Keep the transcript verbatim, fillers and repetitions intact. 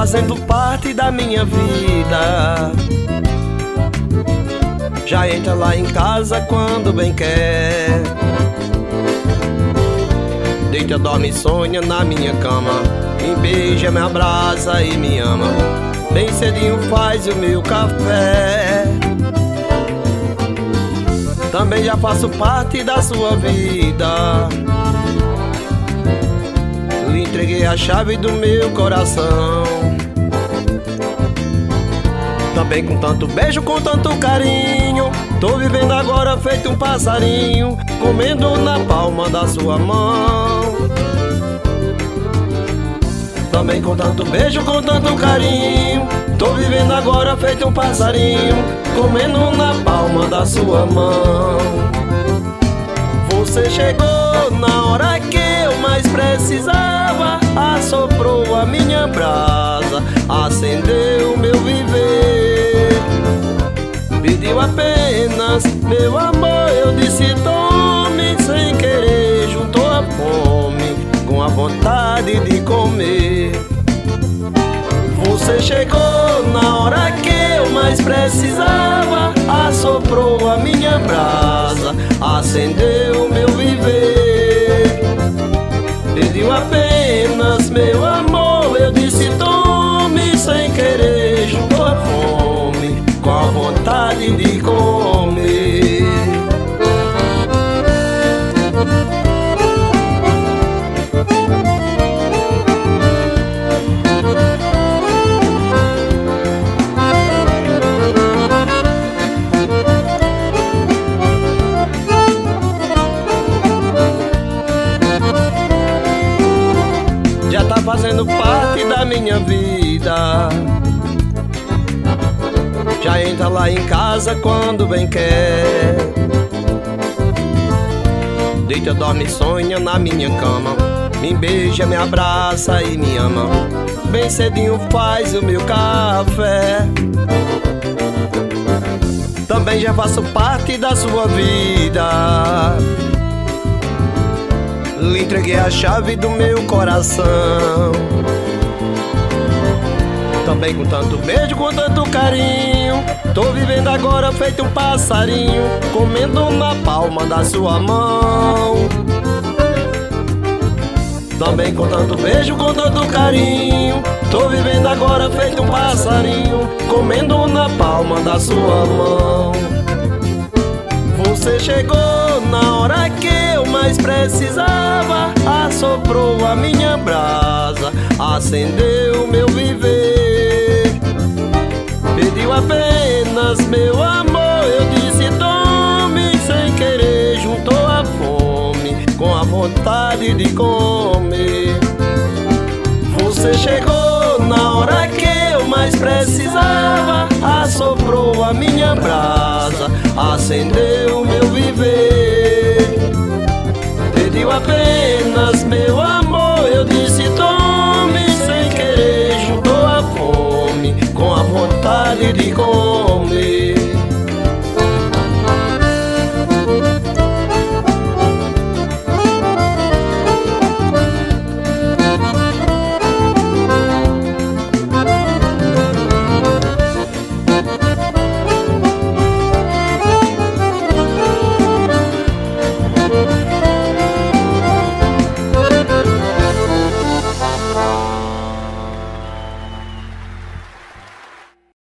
fazendo parte da minha vida. Já entra lá em casa quando bem quer. Deita, dorme e sonha na minha cama. Me beija, me abraça e me ama. Bem cedinho faz o meu café. Também já faço parte da sua vida. Lhe entreguei a chave do meu coração. Também com tanto beijo, com tanto carinho. Tô vivendo agora feito um passarinho, comendo na palma da sua mão. Também com tanto beijo, com tanto carinho. Tô vivendo agora feito um passarinho, comendo na palma da sua mão. Você chegou na hora que eu mais precisava. Assoprou a minha brasa, acendeu meu viver. Pediu apenas meu amor, eu disse tome. Sem querer juntou a fome com a vontade de comer. Você chegou na hora que eu mais precisava. Assoprou a minha brasa, acendeu meu viver. Pediu apenas meu amor, eu disse tome. Sem querer juntou a fome com a vontade de comer. Já tá fazendo parte da minha vida. Já entra lá em casa quando bem quer. Deita, dorme e sonha na minha cama. Me beija, me abraça e me ama. Bem cedinho faz o meu café. Também já faço parte da sua vida. Lhe entreguei a chave do meu coração. Também com tanto beijo, com tanto carinho. Tô vivendo agora feito um passarinho, comendo na palma da sua mão. Também com tanto beijo, com tanto carinho. Tô vivendo agora feito um passarinho, comendo na palma da sua mão. Você chegou na hora que eu mais precisava. Assoprou a minha brasa, acendeu meu viver. Pediu apenas meu amor, eu disse tome. Sem querer juntou a fome com a vontade de comer. Você chegou na hora que eu mais precisava. Assoprou a minha brasa, acendeu meu viver. Pediu apenas meu amor, eu disse tome. Sem querer juntou a fome com a vontade de comer.